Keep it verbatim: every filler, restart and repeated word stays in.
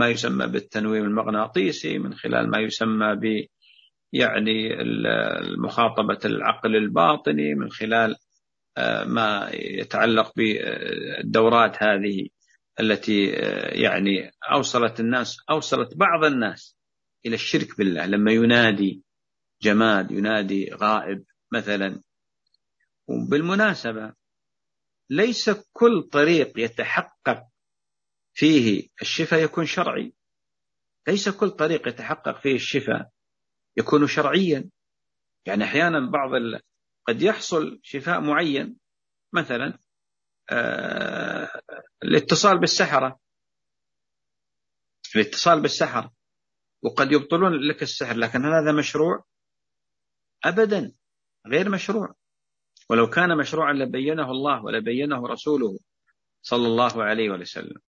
ما يسمى بالتنويم المغناطيسي، من خلال ما يسمى ب يعني المخاطبة العقل الباطني، من خلال ما يتعلق بالدورات هذه التي يعني أوصلت الناس أوصلت بعض الناس إلى الشرك بالله، لما ينادي جماد، ينادي غائب مثلا. وبالمناسبة ليس كل طريق يتحقق فيه الشفاء يكون شرعي، ليس كل طريق يتحقق فيه الشفاء يكون شرعيا. يعني أحيانا بعض ال... قد يحصل شفاء معين، مثلا آه... الاتصال بالسحرة، الاتصال بالسحرة، وقد يبطلون لك السحر، لكن هل هذا مشروع؟ أبدا غير مشروع. ولو كان مشروعا لبينه الله ولبينه رسوله صلى الله عليه وسلم.